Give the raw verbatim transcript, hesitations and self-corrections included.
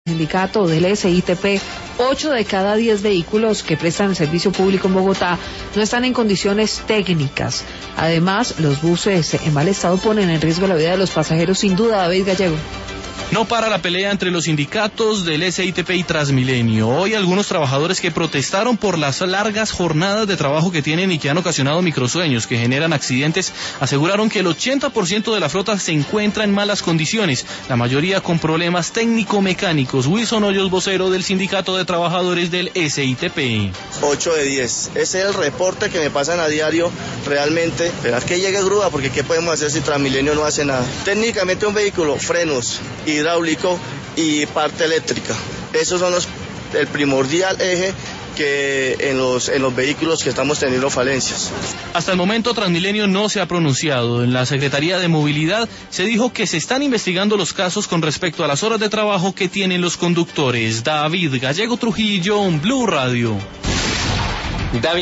Sindicato del S I T P, ocho de cada diez vehículos que prestan el servicio público en Bogotá no están en condiciones técnicas. Además, los buses en mal estado ponen en riesgo la vida de los pasajeros, sin duda. David Gallego. No para la pelea entre los sindicatos del S I T P y Transmilenio. Hoy algunos trabajadores que protestaron por las largas jornadas de trabajo que tienen y que han ocasionado microsueños que generan accidentes, aseguraron que el ochenta por ciento de la flota se encuentra en malas condiciones, la mayoría con problemas técnico-mecánicos. Wilson Hoyos, vocero del Sindicato de Trabajadores del S I T P. ocho de diez. Ese es el reporte que me pasan a diario realmente. Esperar que llegue grúa, porque ¿qué podemos hacer si Transmilenio no hace nada? Técnicamente un vehículo, frenos, hidráulico y parte eléctrica. Esos son los, el primordial eje que en los, en los vehículos que estamos teniendo falencias. Hasta el momento Transmilenio no se ha pronunciado. En la Secretaría de Movilidad se dijo que se están investigando los casos con respecto a las horas de trabajo que tienen los conductores. David Gallego Trujillo, Blue Radio. David